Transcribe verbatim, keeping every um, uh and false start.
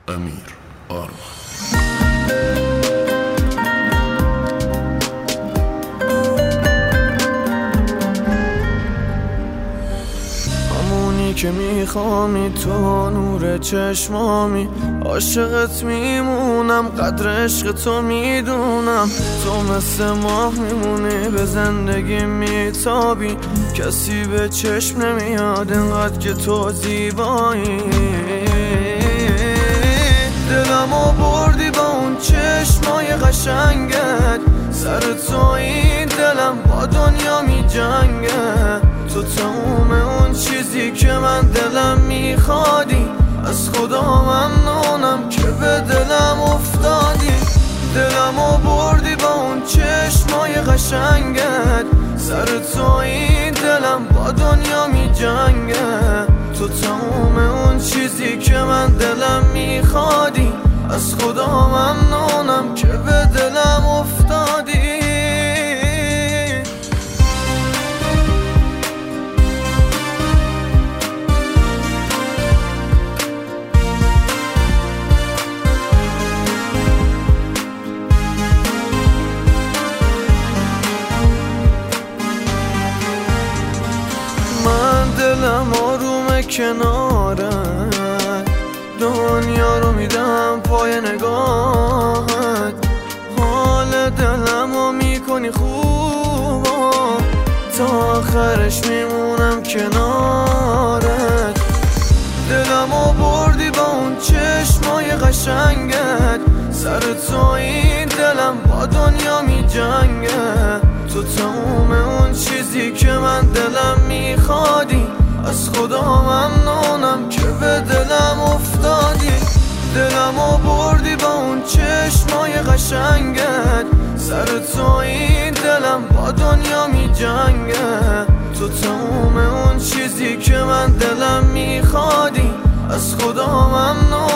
امیر آرمان. همونی که میخوامی تو نور چشمامی، عاشقت میمونم قدر عشق تو میدونم. تو مثل ماه میمونی به زندگی میتابی، کسی به چشم نمیاد انقدر که تو زیبایی. دلمو بردی با اون چشمای قشنگت، سر تو این دلم با دنیا میجنگه. تو تموم اون چیزی که من دلم میخوادی، از خدا ممنونم که به دلم افتادی. دلمو بردی با اون چشمای قشنگت، سر تو این دلم با دنیا میجنگه. تو تموم اون چیزی که من دلم میخوادی، از خدا ممنونم که به دلم افتادی. دلم آرومه کنارت، دنیا رو میدم پای نگاهت. حال دلمو میکنی خوبا، تا آخرش میمونم کنارت. دلمو بردی با اون چشمای قشنگت، سر تو این دلم با دنیا میجنگه. تو تموم اون چیزی که من دلم میخوادی، از خدا ممنونم که به دلم افتادی. دلمو بردی با اون چشمای قشنگت، سر تو این دلم با دنیا میجنگه. تو تموم اون چیزی که من دلم میخوادی، از خدا ممنونم